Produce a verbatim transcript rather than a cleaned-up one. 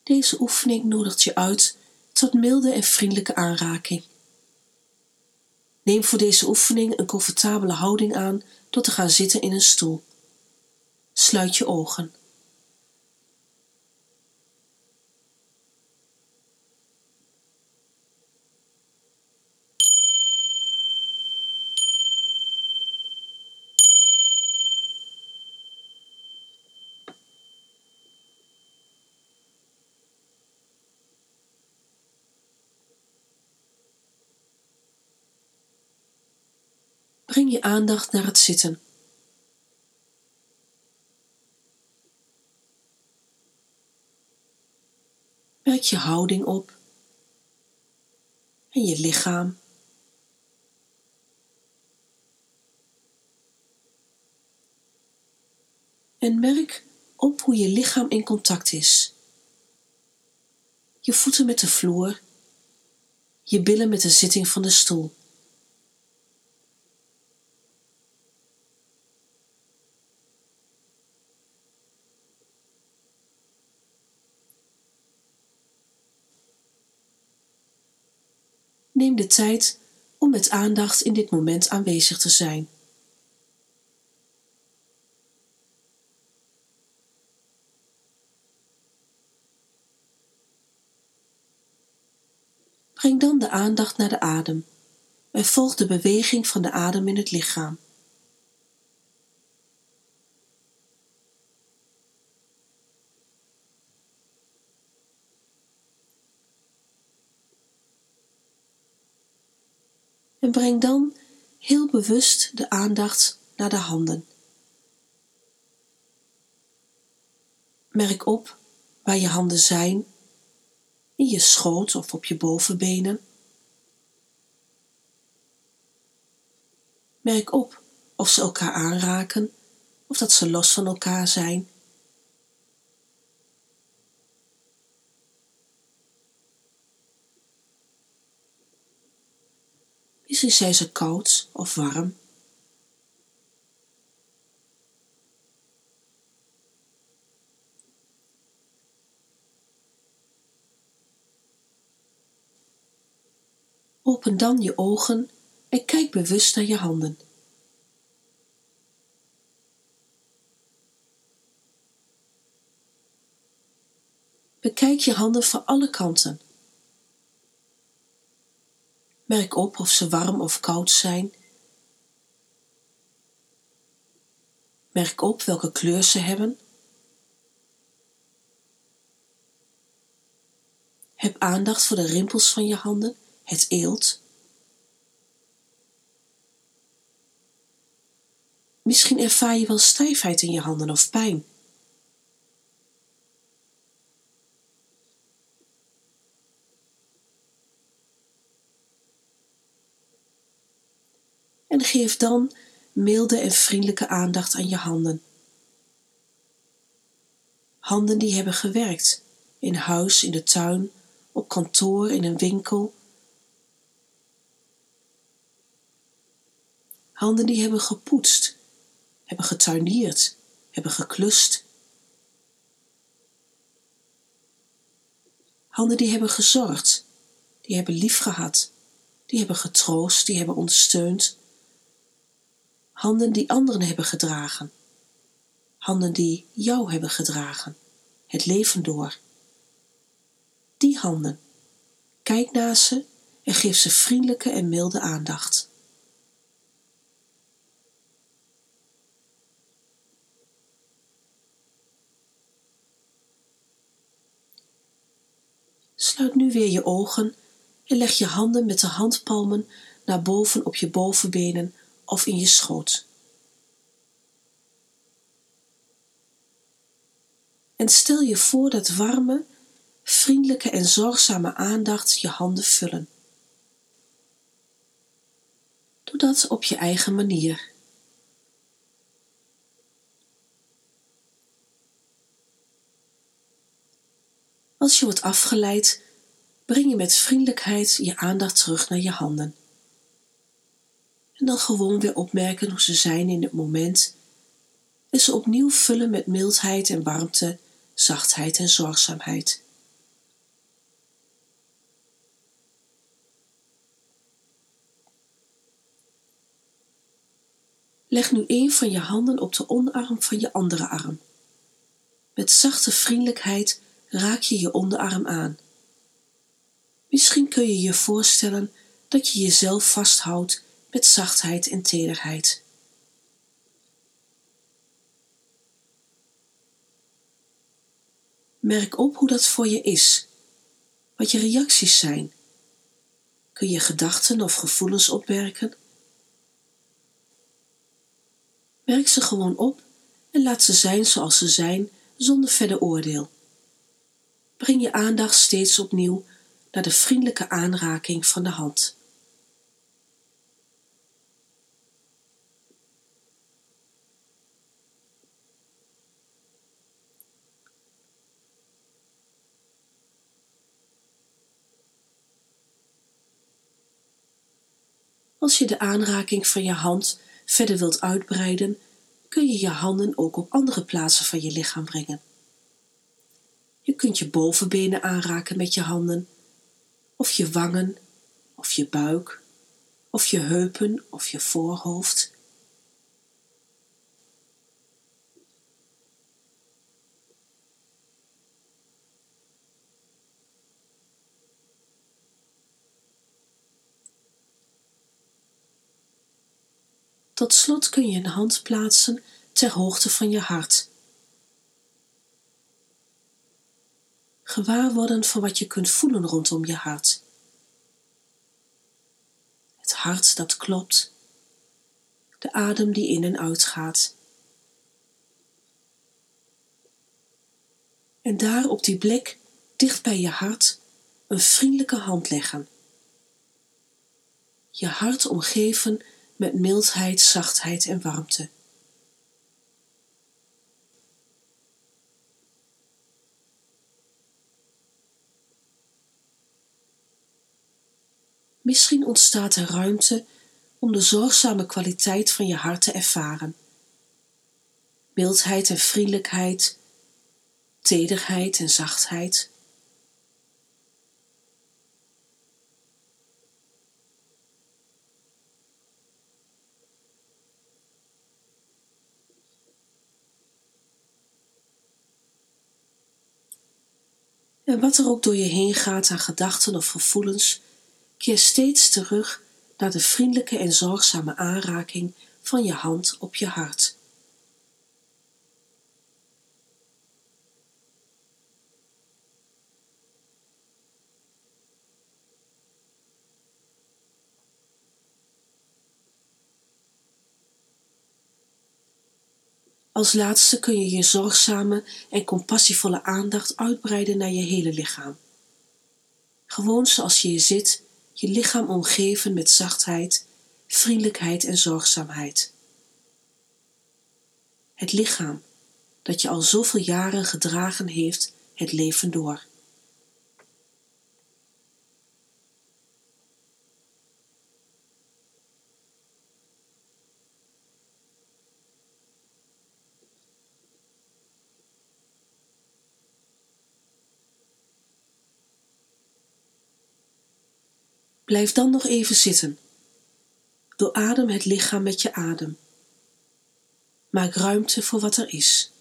Deze oefening nodigt je uit tot milde en vriendelijke aanraking. Neem voor deze oefening een comfortabele houding aan door te gaan zitten in een stoel. Sluit je ogen. Breng je aandacht naar het zitten. Merk je houding op en je lichaam. En merk op hoe je lichaam in contact is. Je voeten met de vloer, je billen met de zitting van de stoel. Neem de tijd om met aandacht in dit moment aanwezig te zijn. Breng dan de aandacht naar de adem en volg de beweging van de adem in het lichaam. En breng dan heel bewust de aandacht naar de handen. Merk op waar je handen zijn, in je schoot of op je bovenbenen. Merk op of ze elkaar aanraken of dat ze los van elkaar zijn. Misschien zijn ze koud of warm. Open dan je ogen en kijk bewust naar je handen. Bekijk je handen van alle kanten. Merk op of ze warm of koud zijn. Merk op welke kleur ze hebben. Heb aandacht voor de rimpels van je handen, het eelt. Misschien ervaar je wel stijfheid in je handen of pijn. En geef dan milde en vriendelijke aandacht aan je handen. Handen die hebben gewerkt, in huis, in de tuin, op kantoor, in een winkel. Handen die hebben gepoetst, hebben getuinierd, hebben geklust. Handen die hebben gezorgd, die hebben lief gehad, die hebben getroost, die hebben ondersteund. Handen die anderen hebben gedragen. Handen die jou hebben gedragen, het leven door. Die handen, kijk naar ze en geef ze vriendelijke en milde aandacht. Sluit nu weer je ogen en leg je handen met de handpalmen naar boven op je bovenbenen of in je schoot. En stel je voor dat warme, vriendelijke en zorgzame aandacht je handen vullen. Doe dat op je eigen manier. Als je wordt afgeleid, breng je met vriendelijkheid je aandacht terug naar je handen. En dan gewoon weer opmerken hoe ze zijn in het moment en ze opnieuw vullen met mildheid en warmte, zachtheid en zorgzaamheid. Leg nu een van je handen op de onderarm van je andere arm. Met zachte vriendelijkheid raak je je onderarm aan. Misschien kun je je voorstellen dat je jezelf vasthoudt met zachtheid en tederheid. Merk op hoe dat voor je is, wat je reacties zijn. Kun je gedachten of gevoelens opmerken? Merk ze gewoon op en laat ze zijn zoals ze zijn, zonder verder oordeel. Breng je aandacht steeds opnieuw naar de vriendelijke aanraking van de hand. Als je de aanraking van je hand verder wilt uitbreiden, kun je je handen ook op andere plaatsen van je lichaam brengen. Je kunt je bovenbenen aanraken met je handen, of je wangen, of je buik, of je heupen, of je voorhoofd. Tot slot kun je een hand plaatsen ter hoogte van je hart. Gewaar worden van wat je kunt voelen rondom je hart. Het hart dat klopt, de adem die in en uit gaat. En daar op die plek, dicht bij je hart, een vriendelijke hand leggen. Je hart omgeven met mildheid, zachtheid en warmte. Misschien ontstaat er ruimte om de zorgzame kwaliteit van je hart te ervaren. Mildheid en vriendelijkheid, tederheid en zachtheid. En wat er ook door je heen gaat aan gedachten of gevoelens, keer steeds terug naar de vriendelijke en zorgzame aanraking van je hand op je hart. Als laatste kun je je zorgzame en compassievolle aandacht uitbreiden naar je hele lichaam. Gewoon zoals je je zit, je lichaam omgeven met zachtheid, vriendelijkheid en zorgzaamheid. Het lichaam dat je al zoveel jaren gedragen heeft het leven door. Blijf dan nog even zitten. Doadem het lichaam met je adem. Maak ruimte voor wat er is.